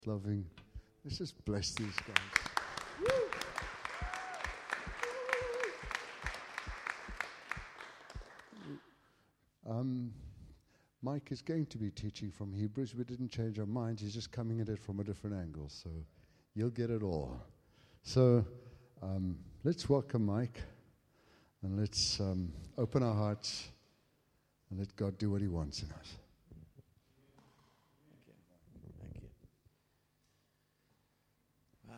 Loving. Let's just bless these guys. Mike is going to be teaching from Hebrews. We didn't change our minds. He's just coming at it from a different angle. So you'll get it all. So let's welcome Mike. And let's open our hearts and let God do what he wants in us. Thank you. Wow.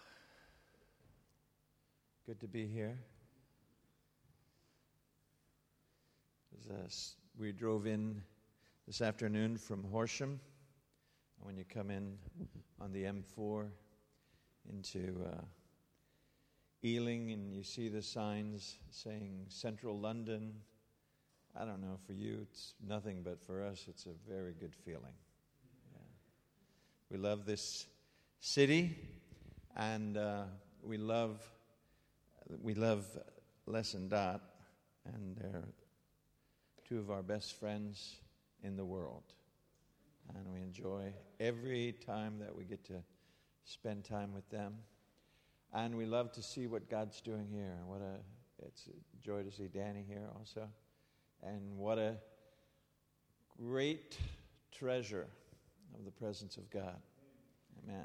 Good to be here. We drove in this afternoon from Horsham. And when you come in on the M4 into Ealing and you see the signs saying Central London, I don't know, for you it's nothing, but for us it's a very good feeling. Yeah. We love this city, and we love Les and Dot, and they're two of our best friends in the world. And we enjoy every time that we get to spend time with them. And we love to see what God's doing here. It's a joy to see Danny here also. And what a great treasure of the presence of God. Amen.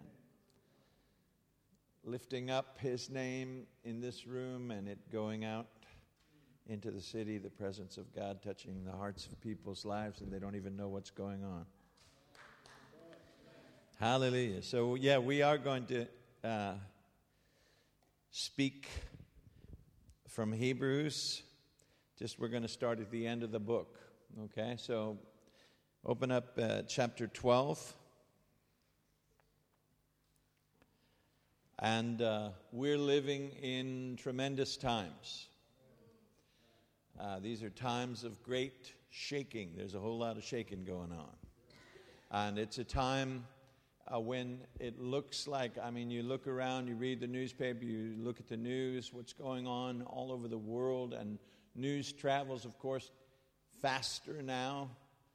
Lifting up his name in this room and it going out into the city, the presence of God touching the hearts of people's lives, and they don't even know what's going on. Hallelujah. So, we are going to speak from Hebrews. We're going to start at the end of the book. Okay, so open up chapter 12. And we're living in tremendous times. These are times of great shaking. There's a whole lot of shaking going on. And it's a time when it looks like, you look around, you read the newspaper, you look at the news, what's going on all over the world, and news travels, of course, faster now.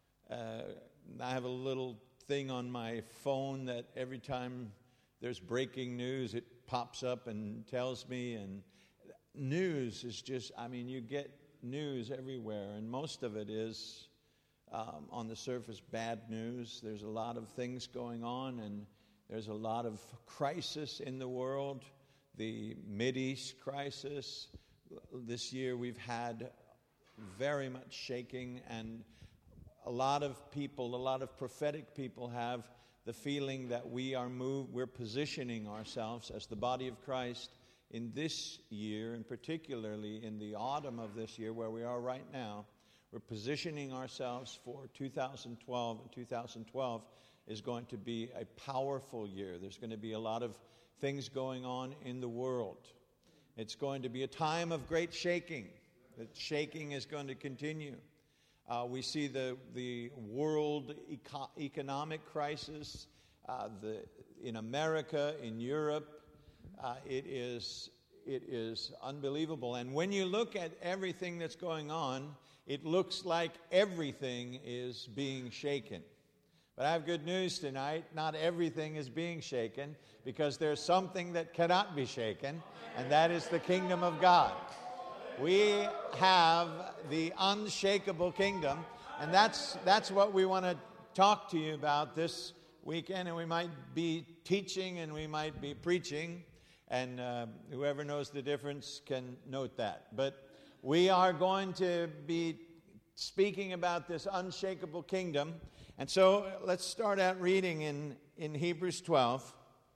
I have a little thing on my phone that every time there's breaking news, it pops up and tells me, and news is just, you get news everywhere, and most of it is on the surface bad news. There's a lot of things going on, and there's a lot of crisis in the world. The Mideast crisis. This year we've had very much shaking, and a lot of people, a lot of prophetic people have the feeling that we're positioning ourselves as the body of Christ in this year, and particularly in the autumn of this year where we are right now. We're positioning ourselves for 2012, and 2012 is going to be a powerful year. There's going to be a lot of things going on in the world. It's going to be a time of great shaking. The shaking is going to continue. We see the world economic crisis in America, in Europe. It is unbelievable. And when you look at everything that's going on, it looks like everything is being shaken. But I have good news tonight. Not everything is being shaken, because there's something that cannot be shaken, and that is the kingdom of God. We have the unshakable kingdom, and that's what we want to talk to you about this weekend. And we might be teaching and we might be preaching, and whoever knows the difference can note that. But we are going to be speaking about this unshakable kingdom. And so let's start out reading in Hebrews 12.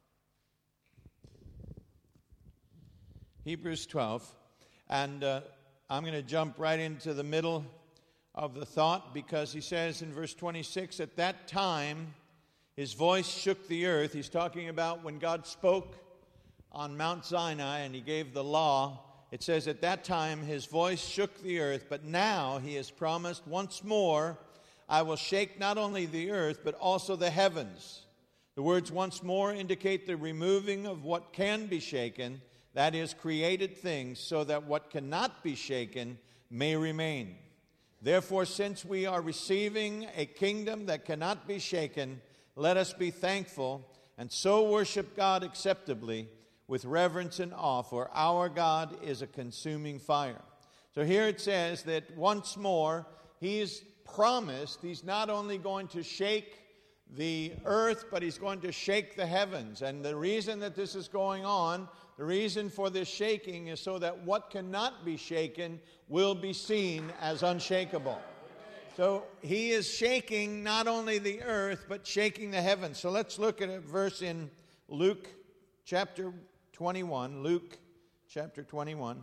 Hebrews 12. And I'm going to jump right into the middle of the thought, because he says in verse 26, at that time his voice shook the earth. He's talking about when God spoke on Mount Sinai and he gave the law. It says at that time his voice shook the earth, but now he has promised once more, I will shake not only the earth but also the heavens. The words once more indicate the removing of what can be shaken, that is, created things, so that what cannot be shaken may remain. Therefore, since we are receiving a kingdom that cannot be shaken, let us be thankful and so worship God acceptably with reverence and awe, for our God is a consuming fire. So here it says that once more, He's promised He's not only going to shake the earth, but He's going to shake the heavens. And the reason that this is going on, the reason for this shaking, is so that what cannot be shaken will be seen as unshakable. So He is shaking not only the earth, but shaking the heavens. So let's look at a verse in Luke chapter 21. Luke chapter 21.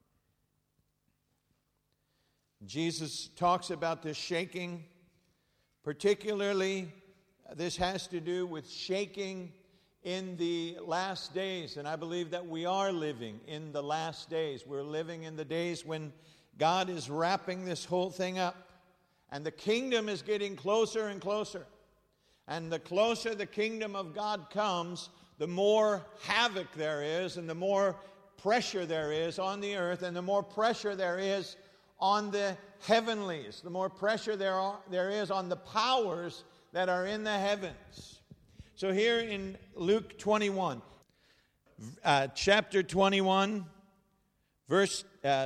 Jesus talks about this shaking. Particularly, this has to do with shaking in the last days. And I believe that we are living in the last days. We're living in the days when God is wrapping this whole thing up. And the kingdom is getting closer and closer. And the closer the kingdom of God comes, the more havoc there is, and the more pressure there is on the earth, and the more pressure there is on the heavenlies, the more pressure there is on the powers that are in the heavens. So here in Luke 21, chapter 21, verse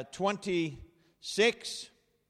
26,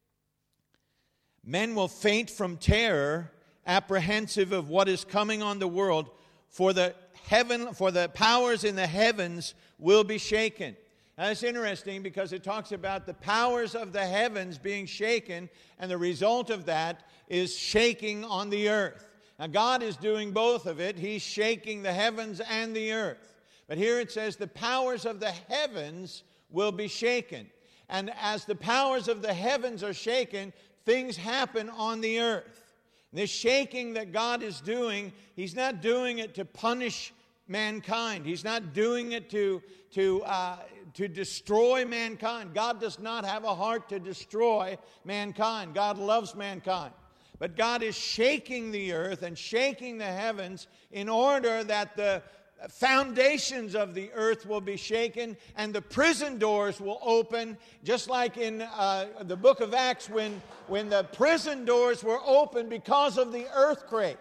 men will faint from terror, apprehensive of what is coming on the world, for the powers in the heavens will be shaken. Now, that's interesting because it talks about the powers of the heavens being shaken, and the result of that is shaking on the earth. Now, God is doing both of it. He's shaking the heavens and the earth. But here it says the powers of the heavens will be shaken. And as the powers of the heavens are shaken, things happen on the earth. This shaking that God is doing, He's not doing it to punish mankind. He's not doing it to destroy mankind. God does not have a heart to destroy mankind. God loves mankind. But God is shaking the earth and shaking the heavens in order that the foundations of the earth will be shaken and the prison doors will open, just like in the book of Acts when the prison doors were opened because of the earthquake.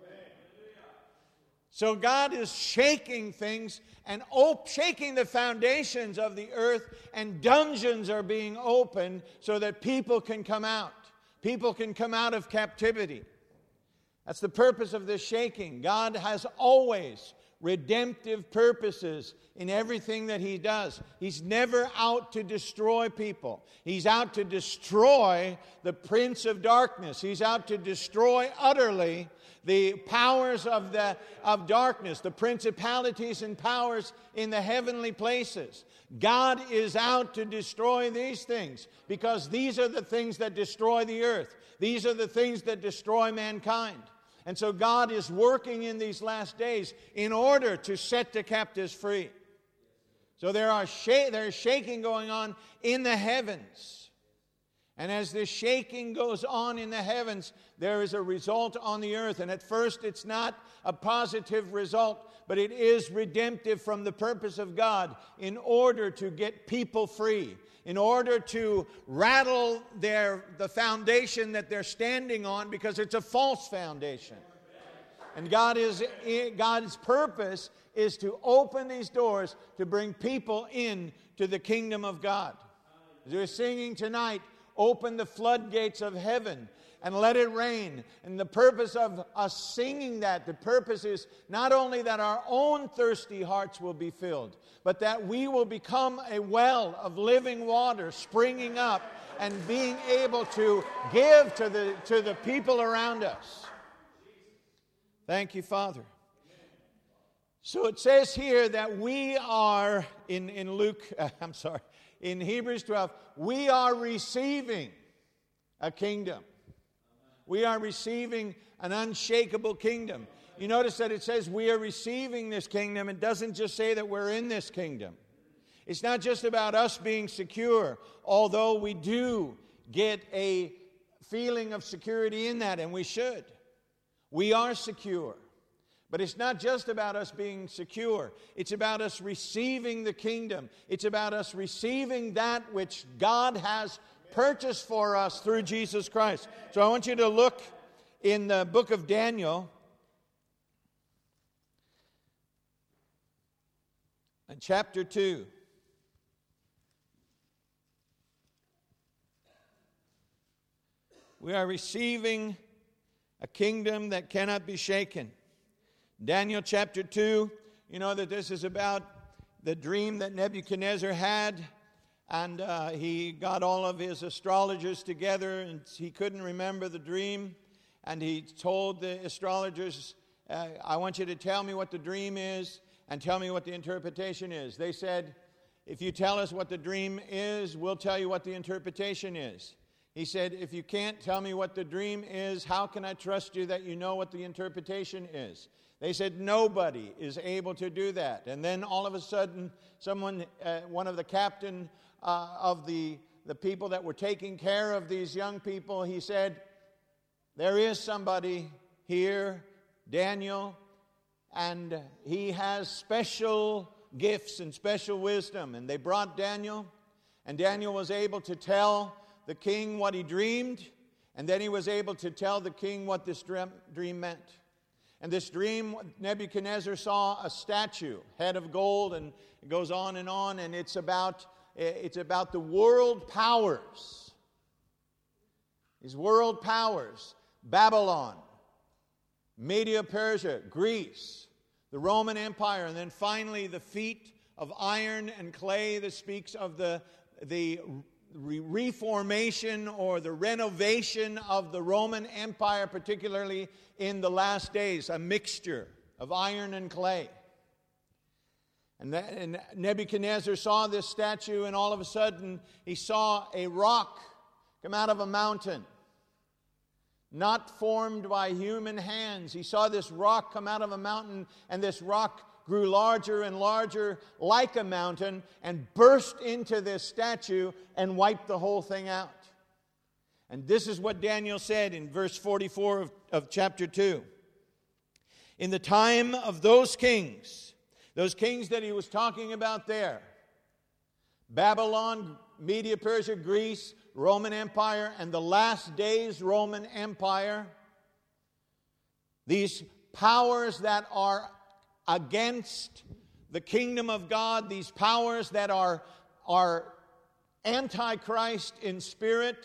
So God is shaking things and shaking the foundations of the earth, and dungeons are being opened so that people can come out. People can come out of captivity. That's the purpose of this shaking. God has always redemptive purposes in everything that He does. He's never out to destroy people. He's out to destroy the prince of darkness. He's out to destroy utterly the powers of darkness, the principalities and powers in the heavenly places. God is out to destroy these things because these are the things that destroy the earth. These are the things that destroy mankind. And so God is working in these last days in order to set the captives free. So there's shaking going on in the heavens. And as this shaking goes on in the heavens, there is a result on the earth. And at first it's not a positive result, but it is redemptive from the purpose of God in order to get people free, in order to rattle the foundation that they're standing on, because it's a false foundation. And God's purpose is to open these doors to bring people in to the kingdom of God. As we're singing tonight, open the floodgates of heaven and let it rain. And the purpose of us singing that, the purpose is not only that our own thirsty hearts will be filled, but that we will become a well of living water springing up and being able to give to the people around us. Thank you, Father. So it says here that we are, in Hebrews 12, we are receiving a kingdom. We are receiving an unshakable kingdom. You notice that it says we are receiving this kingdom. It doesn't just say that we're in this kingdom. It's not just about us being secure, although we do get a feeling of security in that, and we should. We are secure. But it's not just about us being secure. It's about us receiving the kingdom. It's about us receiving that which God has purchased for us through Jesus Christ. So I want you to look in the book of Daniel. And chapter 2. We are receiving a kingdom that cannot be shaken. Daniel chapter 2, you know that this is about the dream that Nebuchadnezzar had, and he got all of his astrologers together, and he couldn't remember the dream, and he told the astrologers, I want you to tell me what the dream is and tell me what the interpretation is. They said, if you tell us what the dream is, we'll tell you what the interpretation is. He said, if you can't tell me what the dream is, how can I trust you that you know what the interpretation is? They said, nobody is able to do that. And then all of a sudden, someone, one of the captain of the people that were taking care of these young people, he said, there is somebody here, Daniel, and he has special gifts and special wisdom. And they brought Daniel, and Daniel was able to tell the king what he dreamed, and then he was able to tell the king what this dream meant. And this dream, Nebuchadnezzar saw a statue, head of gold, and it goes on, and it's about the world powers. These world powers, Babylon, Media, Persia, Greece, the Roman Empire, and then finally the feet of iron and clay that speaks of the reformation or the renovation of the Roman Empire, particularly in the last days, a mixture of iron and clay. And Nebuchadnezzar saw this statue, and all of a sudden he saw a rock come out of a mountain, not formed by human hands. He saw this rock come out of a mountain, and this rock grew larger and larger like a mountain and burst into this statue and wiped the whole thing out. And this is what Daniel said in verse 44 of chapter 2. In the time of those kings that he was talking about there, Babylon, Media, Persia, Greece, Roman Empire, and the last days Roman Empire, these powers that are against the kingdom of God, these powers that are antichrist in spirit.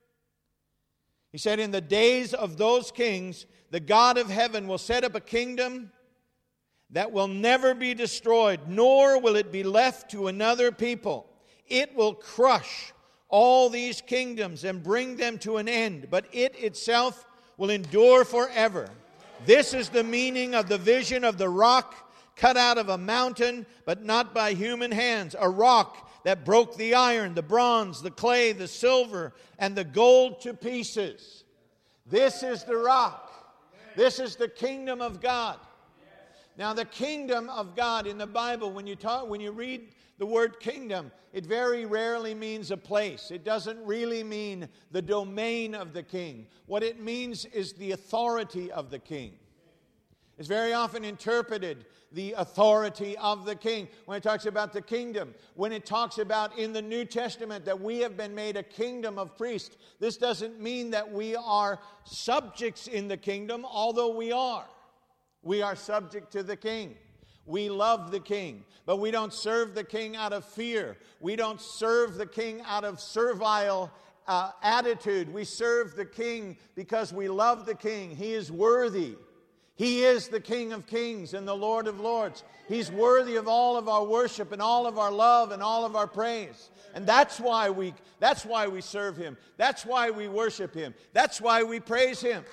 He said, in the days of those kings, the God of heaven will set up a kingdom that will never be destroyed, nor will it be left to another people. It will crush all these kingdoms and bring them to an end, but it itself will endure forever. This is the meaning of the vision of the rock cut out of a mountain, but not by human hands. A rock that broke the iron, the bronze, the clay, the silver, and the gold to pieces. This is the rock. This is the kingdom of God. Now, the kingdom of God in the Bible, when you read the word kingdom, it very rarely means a place. It doesn't really mean the domain of the king. What it means is the authority of the king. It's very often interpreted the authority of the king when it talks about the kingdom. When it talks about in the New Testament that we have been made a kingdom of priests, this doesn't mean that we are subjects in the kingdom, although we are. We are subject to the king. We love the king, but we don't serve the king out of fear. We don't serve the king out of servile attitude. We serve the king because we love the king. He is worthy. He is the King of Kings and the Lord of Lords. He's worthy of all of our worship and all of our love and all of our praise. And that's why we serve Him. That's why we worship Him. That's why we praise Him.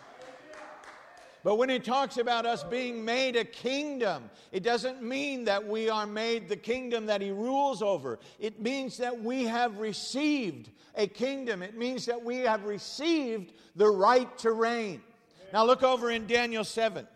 But when it talks about us being made a kingdom, it doesn't mean that we are made the kingdom that He rules over. It means that we have received a kingdom. It means that we have received the right to reign. Now look over in Daniel 7.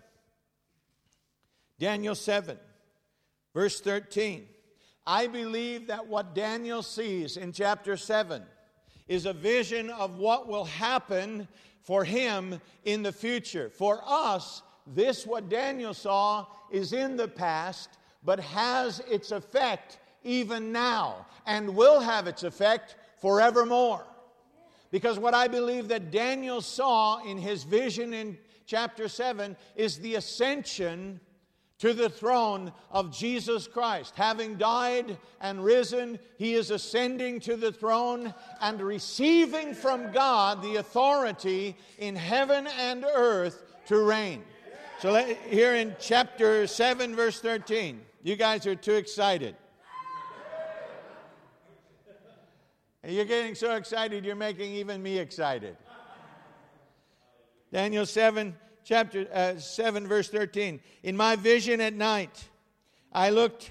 Daniel 7, verse 13. I believe that what Daniel sees in chapter 7 is a vision of what will happen for him in the future. For us, what Daniel saw is in the past, but has its effect even now, and will have its effect forevermore. Because what I believe that Daniel saw in his vision in chapter 7 is the ascension to the throne of Jesus Christ. Having died and risen, He is ascending to the throne and receiving from God the authority in heaven and earth to reign. So here in chapter 7, verse 13, you guys are too excited. And you're getting so excited, you're making even me excited. Daniel 7, chapter 7, verse 13. In my vision at night, I looked,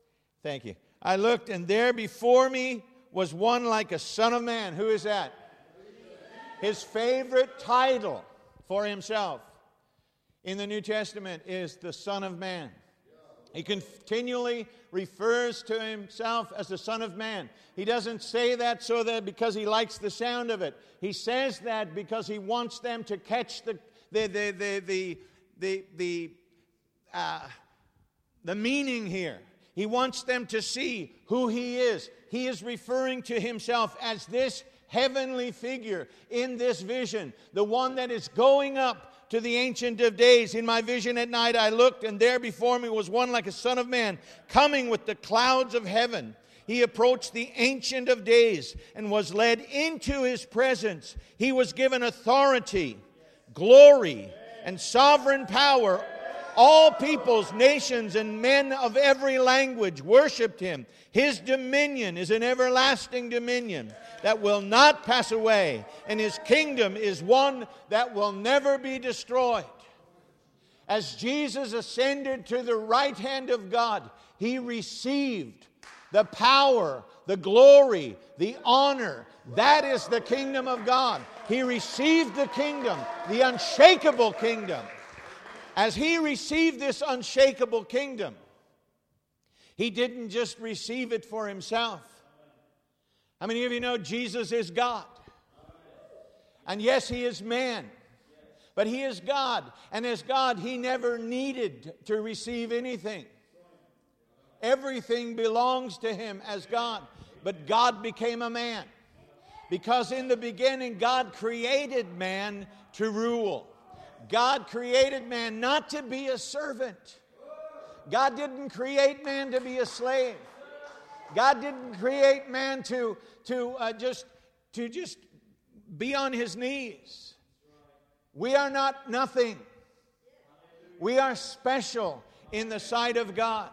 and there before me was one like a son of man. Who is that? His favorite title for himself in the New Testament is the Son of Man. He continually refers to himself as the Son of Man. He doesn't say that so that because he likes the sound of it. He says that because he wants them to catch the meaning here. He wants them to see who he is. He is referring to himself as this heavenly figure in this vision, the one that is going up to the Ancient of Days. In my vision at night I looked, and there before me was one like a son of man, coming with the clouds of heaven. He approached the Ancient of Days and was led into his presence. He was given authority, glory, and sovereign power. All peoples, nations, and men of every language worshipped him. His dominion is an everlasting dominion that will not pass away, and his kingdom is one that will never be destroyed. As Jesus ascended to the right hand of God, he received the power, the glory, the honor. That is the kingdom of God. He received the kingdom, the unshakable kingdom. As he received this unshakable kingdom, he didn't just receive it for himself. How many of you know Jesus is God? And yes, he is man, but he is God. And as God, he never needed to receive anything. Everything belongs to him as God. But God became a man. Because in the beginning, God created man to rule. God created man not to be a servant. God didn't create man to be a slave. God didn't create man to just be on his knees. We are not nothing. We are special in the sight of God.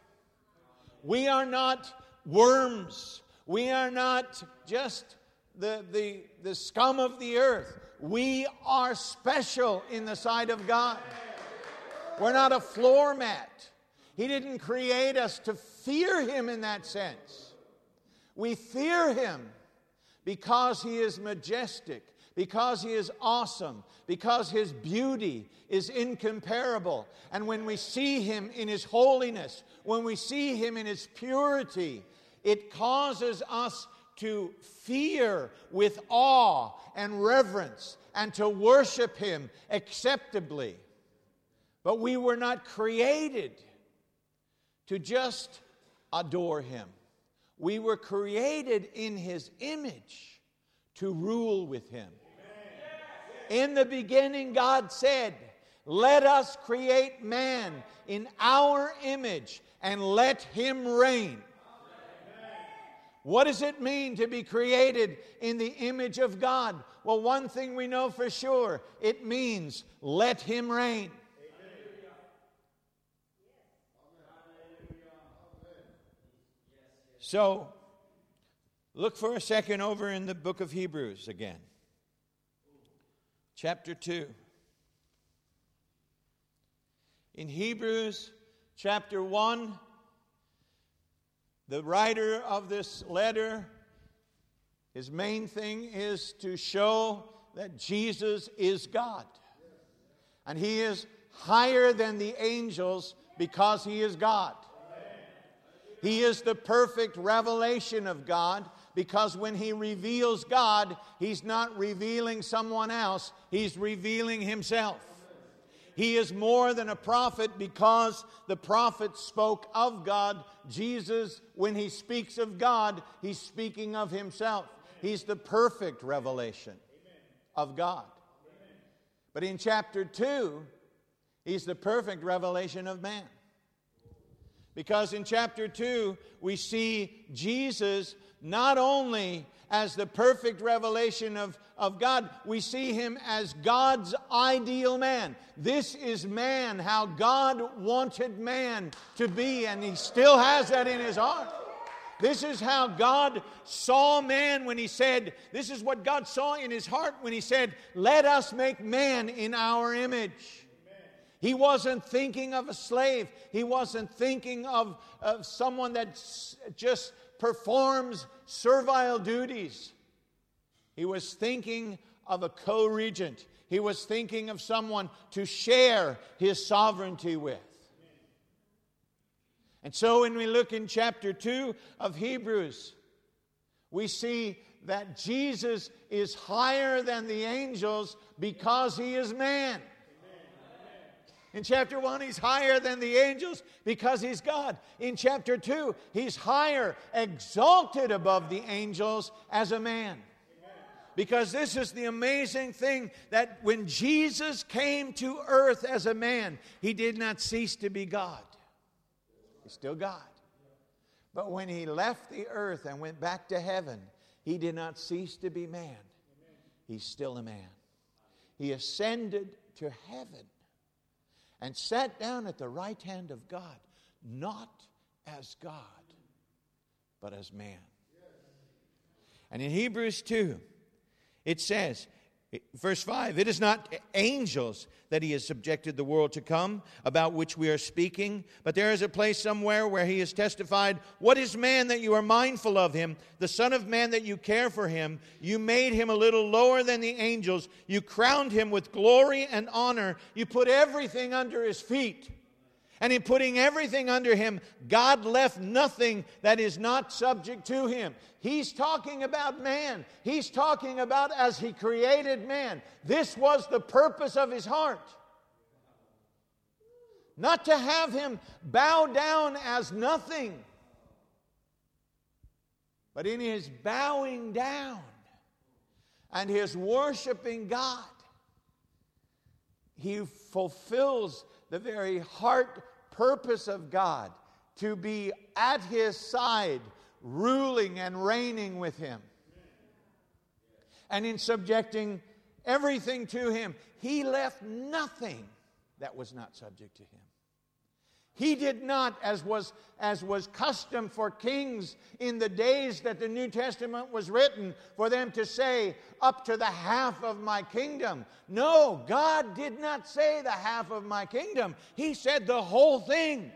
We are not worms. We are not just the scum of the earth. We are special in the sight of God. We're not a floor mat. He didn't create us to fear him in that sense. We fear him because he is majestic, because he is awesome, because his beauty is incomparable. And when we see him in his holiness, when we see him in his purity, it causes us to fear with awe and reverence and to worship him acceptably. But we were not created to just adore him. We were created in his image to rule with him. In the beginning, God said, "Let us create man in our image and let him reign." What does it mean to be created in the image of God? Well, one thing we know for sure. It means let him reign. So, look for a second over in the book of Hebrews again. Chapter 2. In Hebrews chapter 1, the writer of this letter, his main thing is to show that Jesus is God. And he is higher than the angels because he is God. He is the perfect revelation of God because when he reveals God, he's not revealing someone else, he's revealing himself. He is more than a prophet because the prophet spoke of God. Jesus, when he speaks of God, he's speaking of himself. He's the perfect revelation of God. But in chapter 2, he's the perfect revelation of man. Because in chapter 2, we see Jesus not only as the perfect revelation of God, we see him as God's ideal man. This is man, how God wanted man to be, and he still has that in his heart. This is how God saw man when he said, this is what God saw in his heart when he said, let us make man in our image. He wasn't thinking of a slave. He wasn't thinking of someone that just performs servile duties. He was thinking of a co-regent. He was thinking of someone to share his sovereignty with. And so when we look in chapter 2 of Hebrews, we see that Jesus is higher than the angels because he is man. In chapter 1, he's higher than the angels because he's God. In chapter 2, he's higher, exalted above the angels as a man. Because this is the amazing thing, that when Jesus came to earth as a man, he did not cease to be God. He's still God. But when he left the earth and went back to heaven, he did not cease to be man. He's still a man. He ascended to heaven and sat down at the right hand of God, not as God, but as man. And in Hebrews 2, it says, verse 5, it is not angels that he has subjected the world to come, about which we are speaking, but there is a place somewhere where he has testified, what is man that you are mindful of him, the Son of Man that you care for him? You made him a little lower than the angels. You crowned him with glory and honor. You put everything under his feet. And in putting everything under him, God left nothing that is not subject to him. He's talking about man. He's talking about as he created man. This was the purpose of his heart. Not to have him bow down as nothing, but in his bowing down and his worshiping God, he fulfills the very heart purpose of God, to be at his side, ruling and reigning with him. And in subjecting everything to him, he left nothing that was not subject to him. He did not, as was custom for kings in the days that the New Testament was written, for them to say, up to the half of my kingdom. No, God did not say the half of my kingdom. He said the whole thing.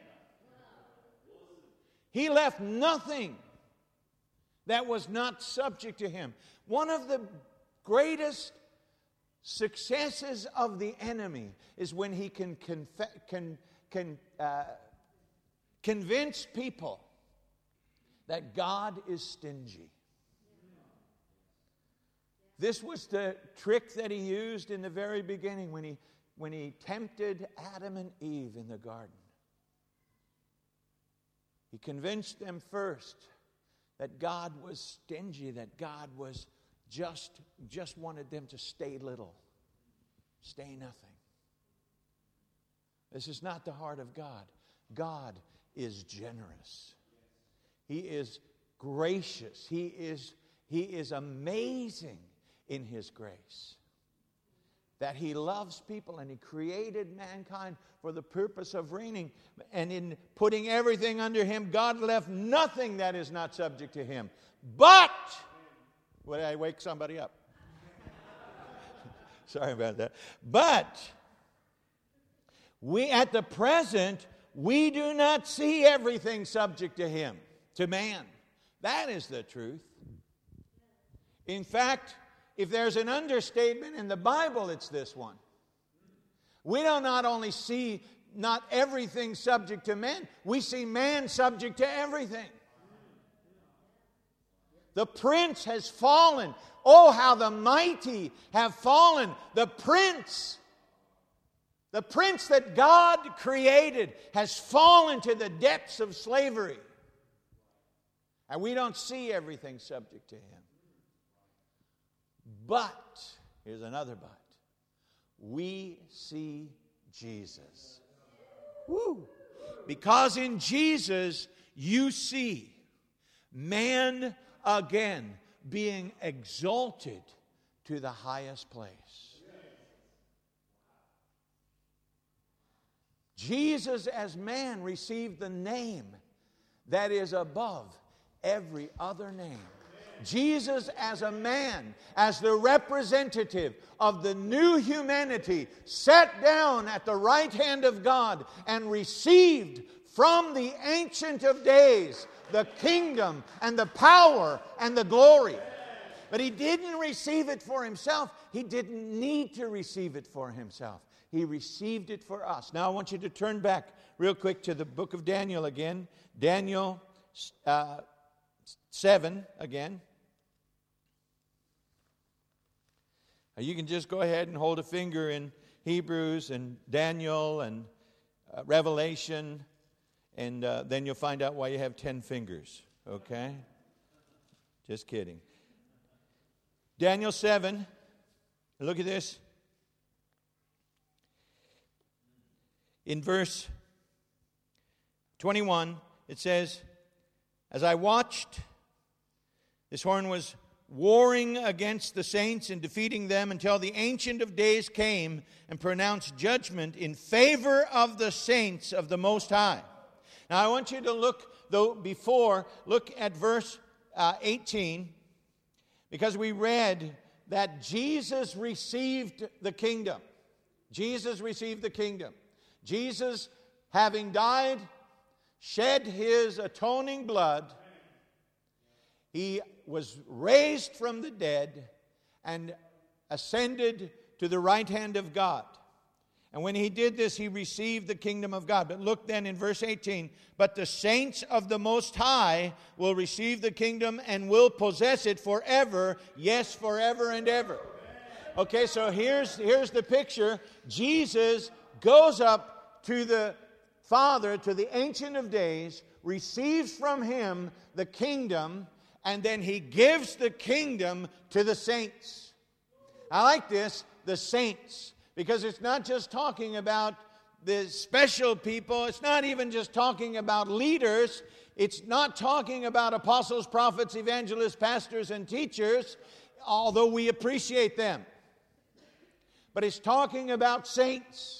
He left nothing that was not subject to him. One of the greatest successes of the enemy is when he can convince people that God is stingy. This was the trick that he used in the very beginning when he tempted Adam and Eve in the garden. He convinced them first that God was stingy, that God was just wanted them to stay little, stay nothing. This is not the heart of God. God is generous. He is gracious. He is amazing in his grace. That he loves people and he created mankind for the purpose of reigning. And in putting everything under him, God left nothing that is not subject to him. But, would I wake somebody up? Sorry about that. But, we at the present, we do not see everything subject to him, to man. That is the truth. In fact, if there's an understatement in the Bible, it's this one. We don't not only see not everything subject to man, we see man subject to everything. The prince has fallen. Oh, how the mighty have fallen. The prince that God created has fallen to the depths of slavery. And we don't see everything subject to him. But, here's another but, we see Jesus. Woo! Because in Jesus you see man again being exalted to the highest place. Jesus as man received the name that is above every other name. Jesus as a man, as the representative of the new humanity, sat down at the right hand of God and received from the Ancient of Days the kingdom and the power and the glory. But He didn't receive it for Himself. He didn't need to receive it for Himself. He received it for us. Now I want you to turn back real quick to the book of Daniel again. Daniel 7 again. You can just go ahead and hold a finger in Hebrews and Daniel and Revelation, and then you'll find out why you have 10 fingers, okay? Just kidding. Daniel 7, look at this. In verse 21, it says, as I watched, this horn was warring against the saints and defeating them until the Ancient of Days came and pronounced judgment in favor of the saints of the Most High. Now I want you to look at verse 18, because we read that Jesus received the kingdom. Jesus received the kingdom. Jesus, having died, shed His atoning blood, He was raised from the dead and ascended to the right hand of God. And when He did this, He received the kingdom of God. But look then in verse 18, but the saints of the Most High will receive the kingdom and will possess it forever, yes, forever and ever. Okay, so here's the picture. Jesus goes up to the Father, to the Ancient of Days, receives from Him the kingdom, and then He gives the kingdom to the saints. I like this, the saints, because it's not just talking about the special people. It's not even just talking about leaders. It's not talking about apostles, prophets, evangelists, pastors, and teachers, although we appreciate them. But it's talking about saints.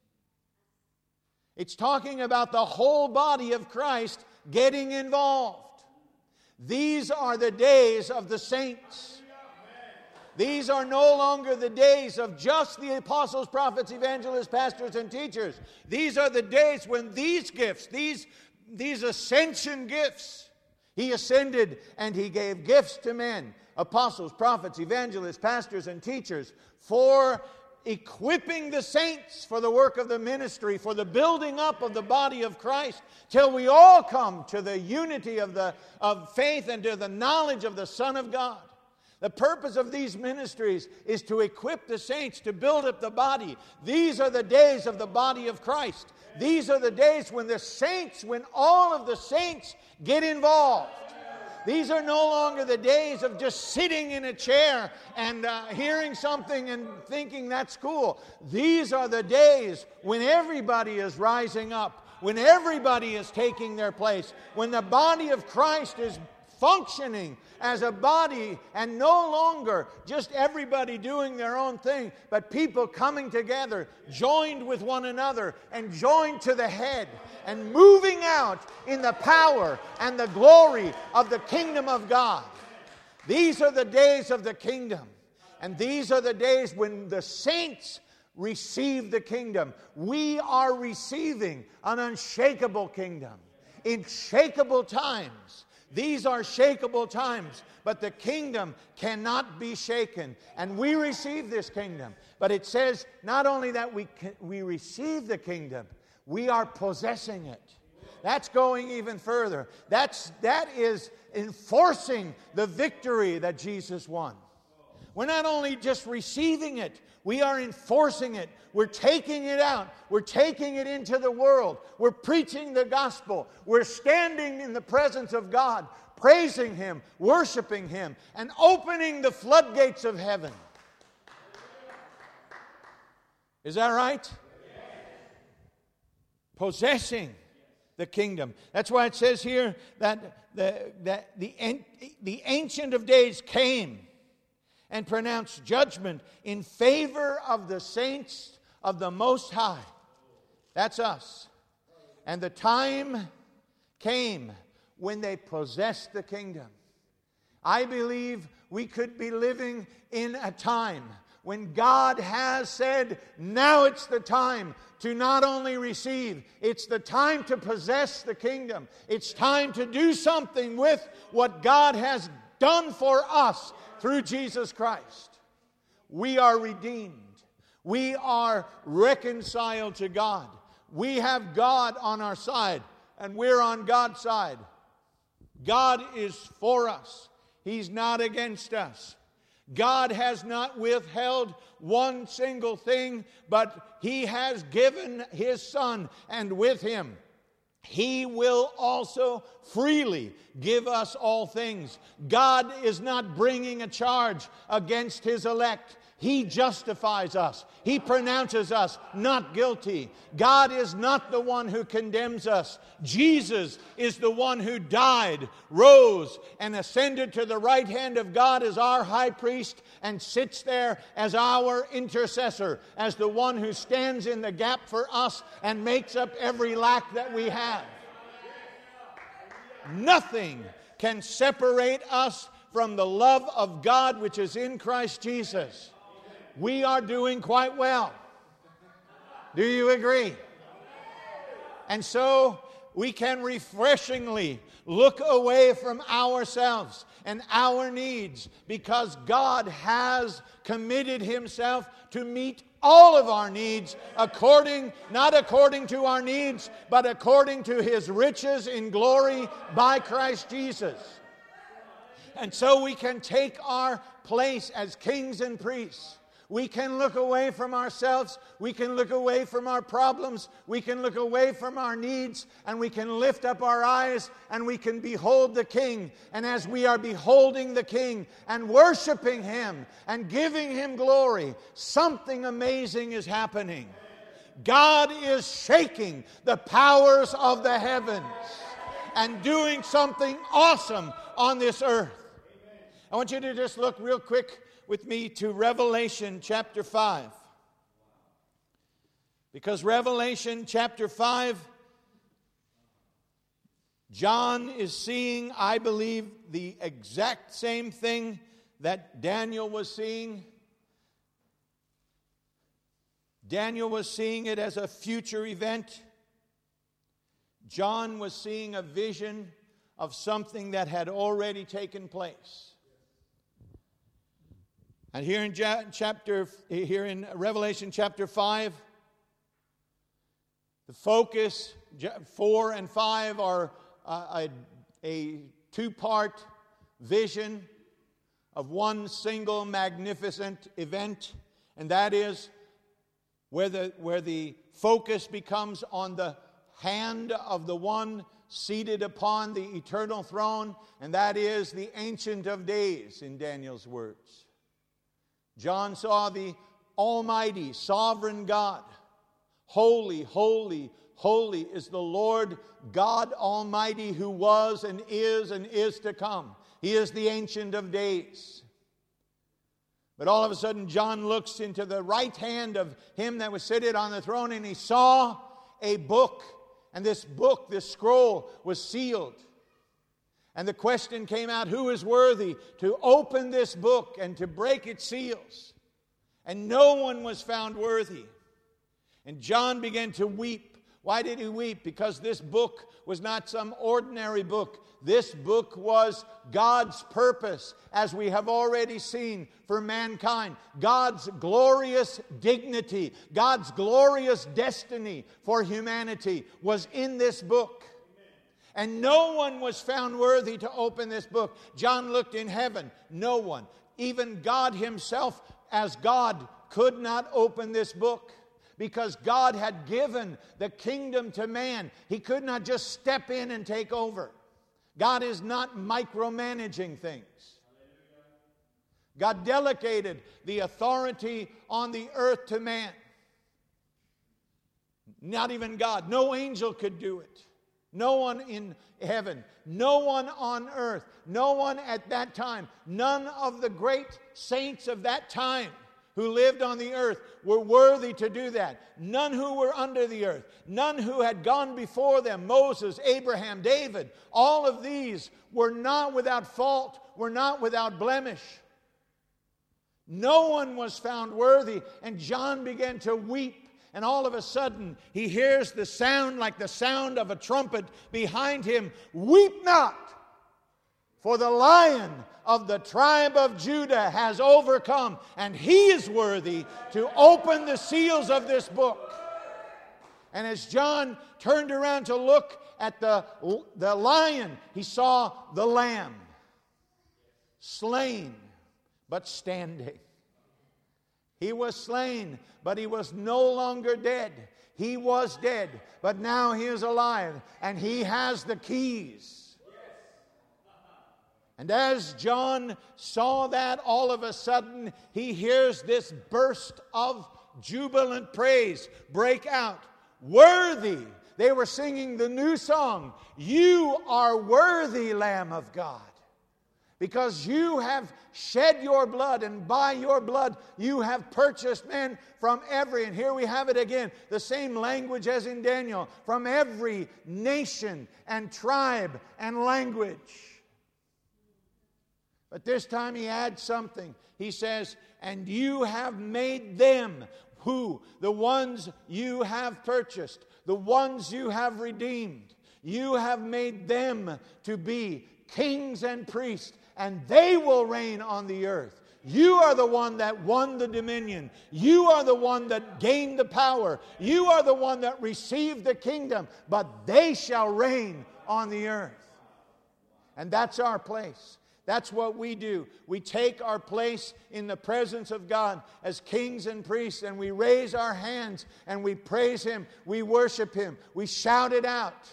It's talking about the whole body of Christ getting involved. These are the days of the saints. These are no longer the days of just the apostles, prophets, evangelists, pastors, and teachers. These are the days when these gifts, these ascension gifts, He ascended and He gave gifts to men, apostles, prophets, evangelists, pastors, and teachers, for equipping the saints for the work of the ministry, for the building up of the body of Christ, till we all come to the unity of faith and to the knowledge of the Son of God. The purpose of these ministries is to equip the saints, to build up the body. These are the days of the body of Christ. These are the days when when all of the saints get involved. These are no longer the days of just sitting in a chair and hearing something and thinking that's cool. These are the days when everybody is rising up, when everybody is taking their place, when the body of Christ is functioning as a body, and no longer just everybody doing their own thing, but people coming together, joined with one another, and joined to the head, and moving out in the power and the glory of the kingdom of God. These are the days of the kingdom, and these are the days when the saints receive the kingdom. We are receiving an unshakable kingdom in shakeable times. These are shakeable times, but the kingdom cannot be shaken. And we receive this kingdom. But it says not only that we receive the kingdom, we are possessing it. That's going even further. That is enforcing the victory that Jesus won. We're not only just receiving it, we are enforcing it. We're taking it out. We're taking it into the world. We're preaching the gospel. We're standing in the presence of God, praising Him, worshiping Him, and opening the floodgates of heaven. Is that right? Possessing the kingdom. That's why it says here that the Ancient of Days came and pronounced judgment in favor of the saints of the Most High. That's us. And the time came when they possessed the kingdom. I believe we could be living in a time when God has said, now it's the time to not only receive, it's the time to possess the kingdom. It's time to do something with what God has done for us through Jesus Christ. We are redeemed. We are reconciled to God. We have God on our side, and we're on God's side. God is for us. He's not against us. God has not withheld one single thing, but He has given His Son, and with Him He will also freely give us all things. God is not bringing a charge against His elect. He justifies us. He pronounces us not guilty. God is not the one who condemns us. Jesus is the one who died, rose, and ascended to the right hand of God as our high priest and sits there as our intercessor, as the one who stands in the gap for us and makes up every lack that we have. Nothing can separate us from the love of God which is in Christ Jesus. We are doing quite well. Do you agree? And so we can refreshingly look away from ourselves and our needs, because God has committed Himself to meet all of our needs not according to our needs, but according to His riches in glory by Christ Jesus. And so we can take our place as kings and priests. We can look away from ourselves. We can look away from our problems. We can look away from our needs. And we can lift up our eyes and we can behold the King. And as we are beholding the King and worshiping Him and giving Him glory, something amazing is happening. God is shaking the powers of the heavens and doing something awesome on this earth. I want you to just look real quick with me to Revelation chapter 5. Because Revelation chapter 5, John is seeing, I believe, the exact same thing that Daniel was seeing. Daniel was seeing it as a future event. John was seeing a vision of something that had already taken place. And here in Revelation chapter 5, the focus, 4 and 5 are a two-part vision of one single magnificent event, and that is where the focus becomes on the hand of the one seated upon the eternal throne, and that is the Ancient of Days, in Daniel's words. John saw the Almighty, sovereign God. Holy, holy, holy is the Lord God Almighty, who was and is to come. He is the Ancient of Days. But all of a sudden, John looks into the right hand of Him that was seated on the throne, and he saw a book. And this book, this scroll, was sealed. And the question came out, who is worthy to open this book and to break its seals? And no one was found worthy. And John began to weep. Why did he weep? Because this book was not some ordinary book. This book was God's purpose, as we have already seen, for mankind. God's glorious dignity, God's glorious destiny for humanity was in this book. And no one was found worthy to open this book. John looked in heaven. No one. Even God Himself, as God, could not open this book, because God had given the kingdom to man. He could not just step in and take over. God is not micromanaging things. God delegated the authority on the earth to man. Not even God. No angel could do it. No one in heaven, no one on earth, no one at that time, none of the great saints of that time who lived on the earth were worthy to do that. None who were under the earth, none who had gone before them, Moses, Abraham, David, all of these were not without fault, were not without blemish. No one was found worthy, and John began to weep. And all of a sudden, he hears the sound like the sound of a trumpet behind him. Weep not, for the Lion of the tribe of Judah has overcome, and he is worthy to open the seals of this book. And as John turned around to look at the lion, he saw the Lamb, slain but standing. He was slain, but he was no longer dead. He was dead, but now he is alive, and he has the keys. And as John saw that, all of a sudden, he hears this burst of jubilant praise break out. Worthy. They were singing the new song. You are worthy, Lamb of God. Because you have shed your blood, and by your blood you have purchased men from every, and here we have it again, the same language as in Daniel, from every nation and tribe and language. But this time he adds something. He says, and you have made them, who? The ones you have purchased, the ones you have redeemed. You have made them to be kings and priests, and they will reign on the earth. You are the one that won the dominion. You are the one that gained the power. You are the one that received the kingdom, but they shall reign on the earth. And that's our place. That's what we do. We take our place in the presence of God as kings and priests, and we raise our hands and we praise Him. We worship Him. We shout it out.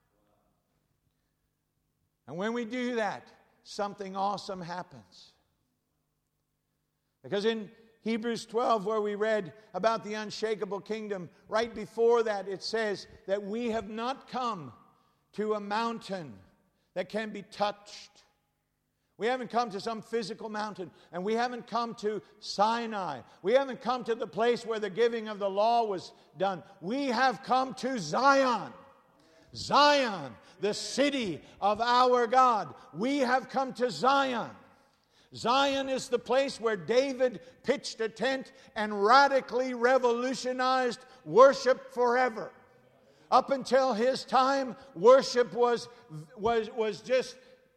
And when we do that, something awesome happens. Because in Hebrews 12, where we read about the unshakable kingdom, right before that it says that we have not come to a mountain that can be touched. We haven't come to some physical mountain, and we haven't come to Sinai. We haven't come to the place where the giving of the law was done. We have come to Zion. Zion, the city of our God. We have come to Zion. Zion is the place where David pitched a tent and radically revolutionized worship forever. Up until his time, worship was just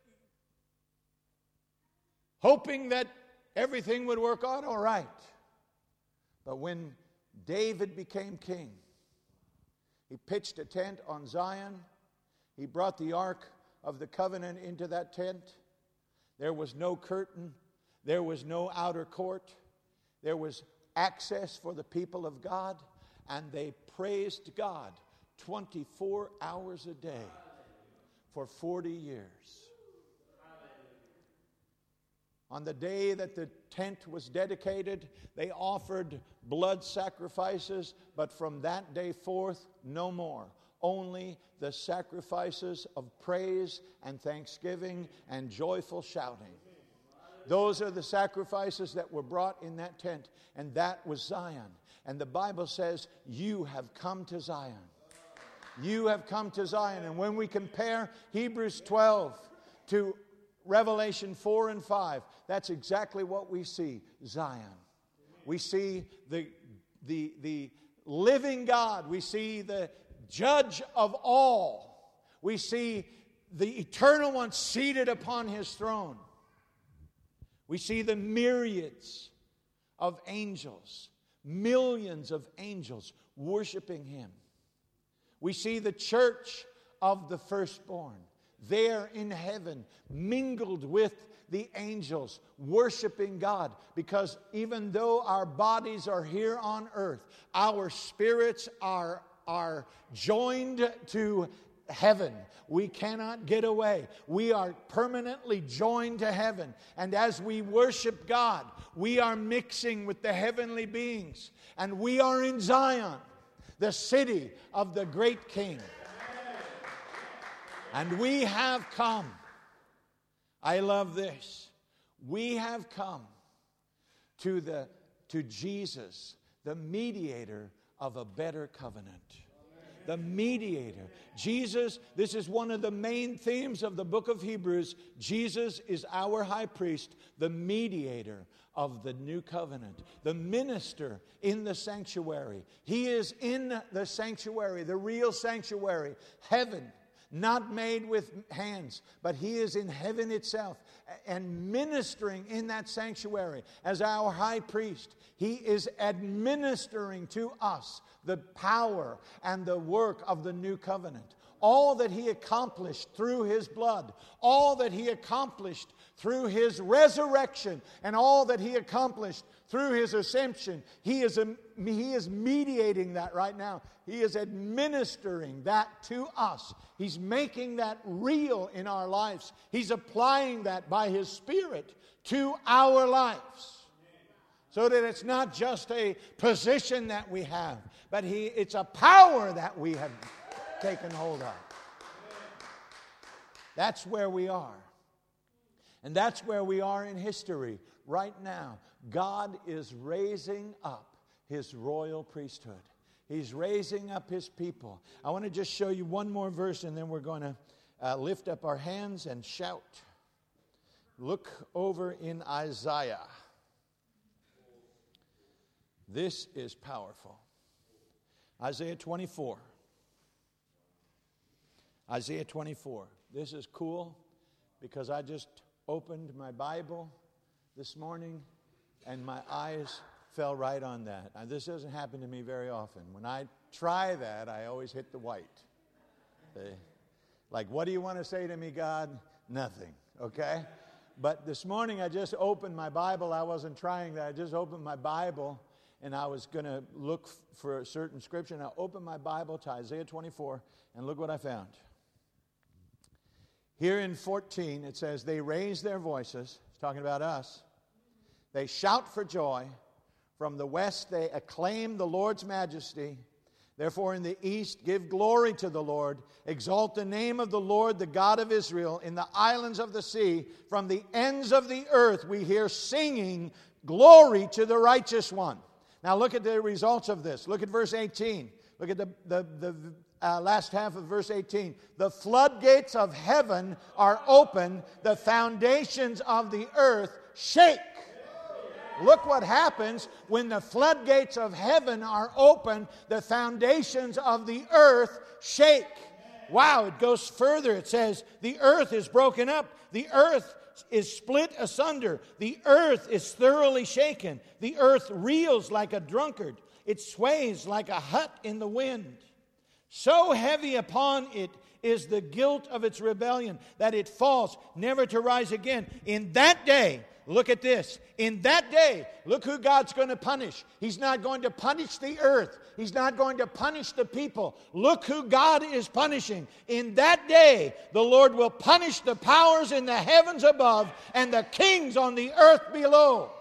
hoping that everything would work out all right. But when David became king, he pitched a tent on Zion. He brought the Ark of the Covenant into that tent. There was no curtain. There was no outer court. There was access for the people of God. And they praised God 24 hours a day for 40 years. On the day that the tent was dedicated, they offered blood sacrifices, but from that day forth, no more. Only the sacrifices of praise and thanksgiving and joyful shouting. Those are the sacrifices that were brought in that tent, and that was Zion. And the Bible says, you have come to Zion. You have come to Zion. And when we compare Hebrews 12 to Revelation 4 and 5, that's exactly what we see, Zion. We see the living God. We see the judge of all. We see the eternal one seated upon His throne. We see the myriads of angels, millions of angels worshiping Him. We see the church of the firstborn there in heaven, mingled with the angels, worshiping God. Because even though our bodies are here on earth, our spirits are joined to heaven. We cannot get away. We are permanently joined to heaven. And as we worship God, we are mixing with the heavenly beings. And we are in Zion, the city of the great King. And we have come. I love this. We have come to Jesus, the mediator of a better covenant. The mediator. Jesus, this is one of the main themes of the book of Hebrews. Jesus is our high priest, the mediator of the new covenant, the minister in the sanctuary. He is in the sanctuary, the real sanctuary, heaven, not made with hands, but He is in heaven itself and ministering in that sanctuary as our high priest. He is administering to us the power and the work of the new covenant. All that He accomplished through His blood, all that He accomplished through His resurrection, and all that He accomplished through His ascension, He is mediating that right now. He is administering that to us. He's making that real in our lives. He's applying that by His Spirit to our lives. So that it's not just a position that we have, but it's a power that we have taken hold of. That's where we are. And that's where we are in history right now. God is raising up His royal priesthood. He's raising up His people. I want to just show you one more verse, and then we're going to lift up our hands and shout. Look over in Isaiah. This is powerful. Isaiah 24. Isaiah 24. This is cool because I just opened my Bible this morning and my eyes fell right on that. Now, this doesn't happen to me very often. When I try that, I always hit the white. Like, what do you want to say to me, God? Nothing, okay? But this morning I just opened my Bible. I wasn't trying that. I just opened my Bible and I was going to look for a certain scripture. And I opened my Bible to Isaiah 24 and look what I found. Here in 14 it says, they raise their voices. It's talking about us. They shout for joy. From the west they acclaim the Lord's majesty. Therefore in the east give glory to the Lord. Exalt the name of the Lord, the God of Israel. In the islands of the sea, from the ends of the earth, we hear singing, glory to the righteous one. Now look at the results of this. Look at verse 18. Look at the last half of verse 18. The floodgates of heaven are open. The foundations of the earth shake. Look what happens when the floodgates of heaven are open. The foundations of the earth shake. Wow, it goes further. It says the earth is broken up. The earth is split asunder. The earth is thoroughly shaken. The earth reels like a drunkard. It sways like a hut in the wind. So heavy upon it is the guilt of its rebellion that it falls, never to rise again. In that day, look at this. In that day, look who God's going to punish. He's not going to punish the earth. He's not going to punish the people. Look who God is punishing. In that day, the Lord will punish the powers in the heavens above and the kings on the earth below.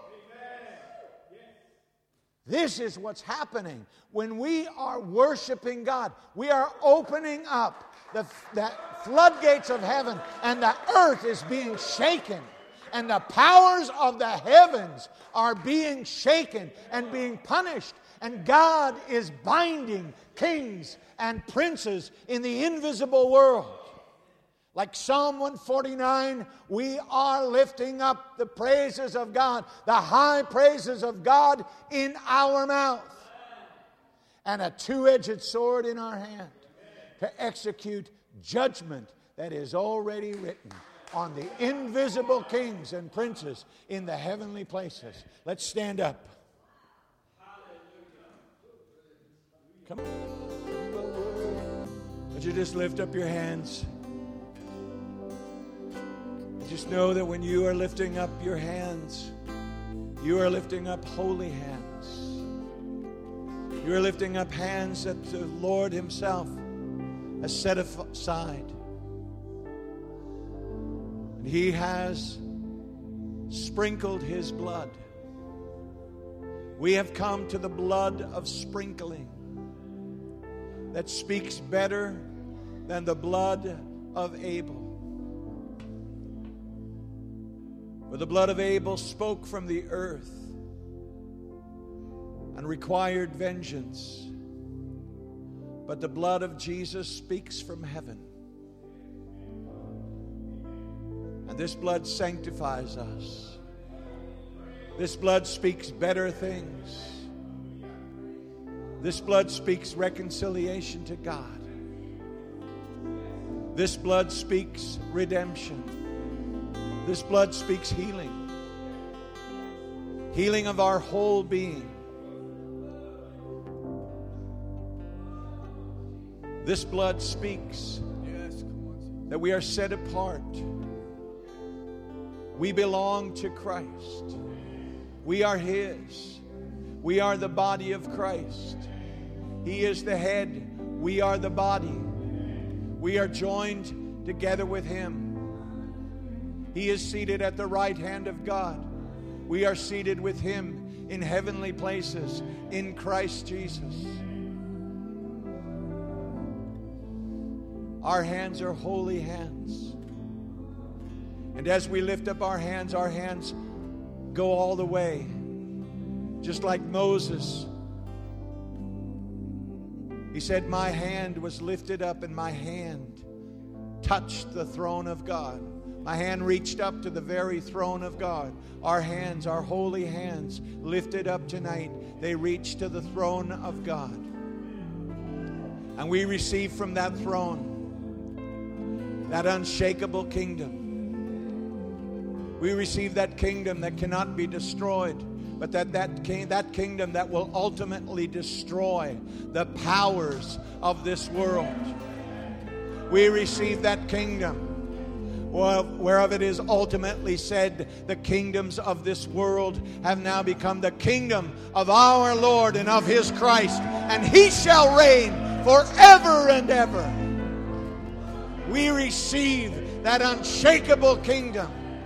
This is what's happening. When we are worshiping God, we are opening up the floodgates of heaven, and the earth is being shaken. And the powers of the heavens are being shaken and being punished. And God is binding kings and princes in the invisible world. Like Psalm 149, we are lifting up the praises of God, the high praises of God in our mouth, and a two-edged sword in our hand to execute judgment that is already written on the invisible kings and princes in the heavenly places. Let's stand up. Come on. Would you just lift up your hands? Just know that when you are lifting up your hands, you are lifting up holy hands. You are lifting up hands that the Lord Himself has set aside. And He has sprinkled His blood. We have come to the blood of sprinkling that speaks better than the blood of Abel. For the blood of Abel spoke from the earth and required vengeance. But the blood of Jesus speaks from heaven. And this blood sanctifies us. This blood speaks better things. This blood speaks reconciliation to God. This blood speaks redemption. This blood speaks healing. Healing of our whole being. This blood speaks that we are set apart. We belong to Christ. We are His. We are the body of Christ. He is the head. We are the body. We are joined together with Him. He is seated at the right hand of God. We are seated with Him in heavenly places in Christ Jesus. Our hands are holy hands. And as we lift up our hands go all the way. Just like Moses. He said, my hand was lifted up and my hand touched the throne of God. My hand reached up to the very throne of God. Our hands, our holy hands, lifted up tonight, they reach to the throne of God. And we receive from that throne that unshakable kingdom. We receive that kingdom that cannot be destroyed, but that kingdom that will ultimately destroy the powers of this world. We receive that kingdom whereof it is ultimately said, the kingdoms of this world have now become the kingdom of our Lord and of His Christ, and He shall reign forever and ever. We receive that unshakable kingdom.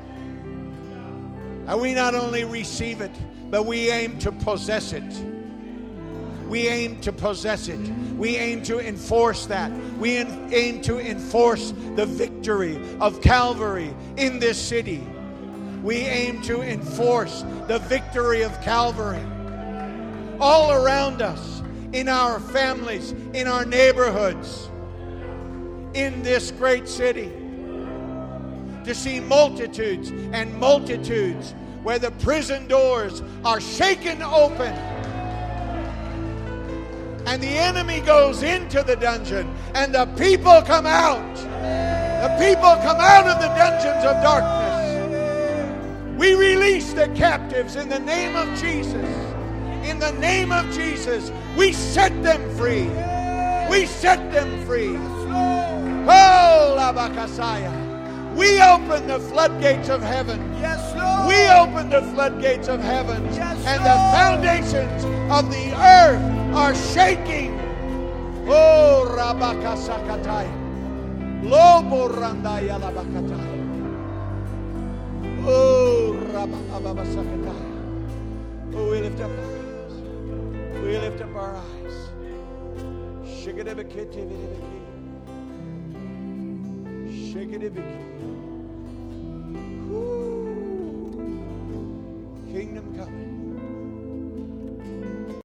And we not only receive it, but we aim to possess it. We aim to possess it. We aim to enforce that. We aim to enforce the victory of Calvary in this city. We aim to enforce the victory of Calvary all around us, in our families, in our neighborhoods, in this great city. To see multitudes and multitudes where the prison doors are shaken open and the enemy goes into the dungeon and the people come out. The people come out of the dungeons of darkness. We release the captives in the name of Jesus. In the name of Jesus, we set them free. We set them free. Oh, Labakasaya. We open the floodgates of heaven. Yes, Lord. We open the floodgates of heaven. Yes, and Lord. the foundations of the earth are shaking. Oh, Rabakasakataya. Lobo Randaya Labakataya. Oh, Rabababasakataya. Oh, we lift up our eyes. We lift up our eyes. Shikadibikitibidibiki. Shikadibiki. Kingdom coming.